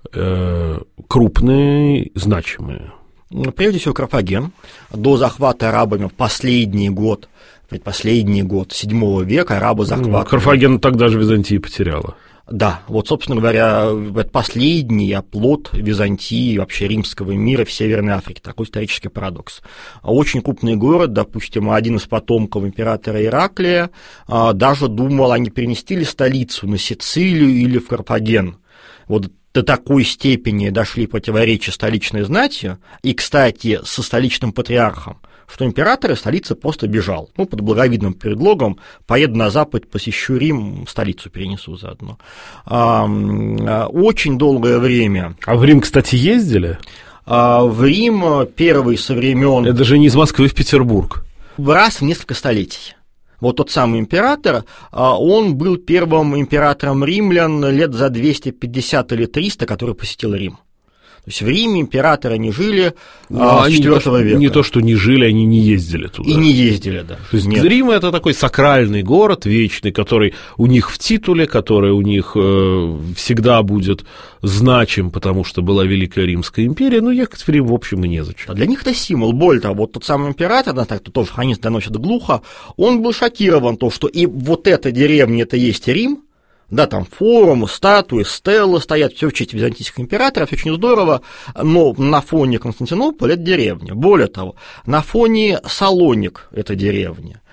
S2: крупные, значимые?
S3: Прежде всего, Карфаген. До захвата арабами предпоследний год VII века арабы захватывали.
S2: Карфаген тогда же Византия потеряла.
S3: Да, собственно говоря, это последний оплот Византии, вообще римского мира в Северной Африке, такой исторический парадокс. Очень крупный город, допустим, один из потомков императора Ираклия даже думал, а не перенести ли столицу на Сицилию или в Карфаген. До такой степени дошли противоречия столичной знати, и, кстати, со столичным патриархом, что император из столицы просто бежал. Под благовидным предлогом: поеду на запад, посещу Рим, столицу перенесу заодно. Очень долгое время.
S2: А в Рим, кстати, ездили?
S3: В Рим первый со времен.
S2: Это же не из Москвы в Петербург.
S3: Раз в несколько столетий. Тот самый император, он был первым императором римлян лет за 250 или 300, который посетил Рим. То есть в Риме императоры не жили с IV века.
S2: Не то, что не жили, они не ездили туда.
S3: И не ездили, да.
S2: То есть Рим – это такой сакральный город вечный, который у них в титуле, который у них всегда будет значим, потому что была Великая Римская империя, но ехать в Рим, в общем, и незачем.
S3: Для них это символ. Более того, тот самый император, тоже хранится доносит глухо, он был шокирован, что и эта деревня – это есть Рим. Да, там форумы, статуи, стеллы стоят, все в честь византийских императоров, очень здорово, но на фоне Константинополя это деревня. Более того, на фоне Салоник это деревня.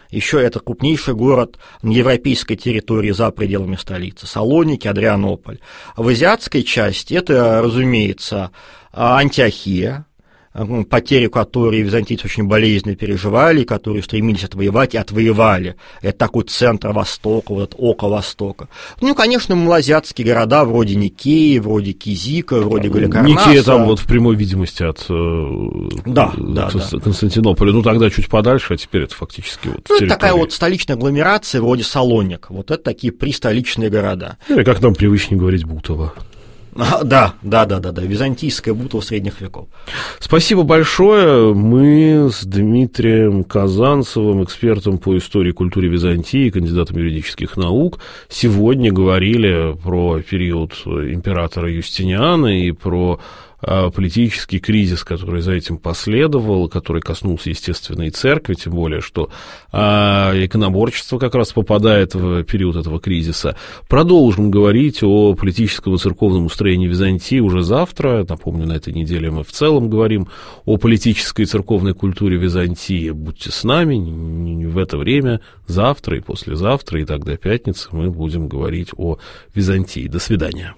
S3: Еще это крупнейший город на европейской территории за пределами столицы, Салоники, Адрианополь. В азиатской части это, разумеется, Антиохия, потерю которой византийцы очень болезненно переживали, которые стремились отвоевать и отвоевали. Это такой центр Востока, вот это око Востока. Ну, конечно, малоазиатские города вроде Никеи, вроде Кизика, вроде Галикарнаса.
S2: Никея там вот в прямой видимости от Константинополя. Ну, тогда чуть подальше, а теперь это фактически вот
S3: территория. Это такая вот столичная агломерация вроде Салоник. Вот это такие пристоличные города.
S2: Или, как нам привычнее говорить, Бутово.
S3: Да, византийское Бутово средних веков.
S2: Спасибо большое. Мы с Дмитрием Казанцевым, экспертом по истории и культуре Византии, кандидатом юридических наук, сегодня говорили про период императора Юстиниана и про политический кризис, который за этим последовал, который коснулся, естественно, и церкви, тем более, что иконоборчество как раз попадает в период этого кризиса. Продолжим говорить о политическом и церковном устроении Византии уже завтра. Напомню, на этой неделе мы в целом говорим о политической и церковной культуре Византии. Будьте с нами в это время, завтра и послезавтра, и так до пятницы мы будем говорить о Византии. До свидания.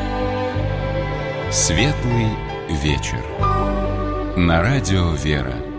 S1: Светлый вечер. На радио «Вера».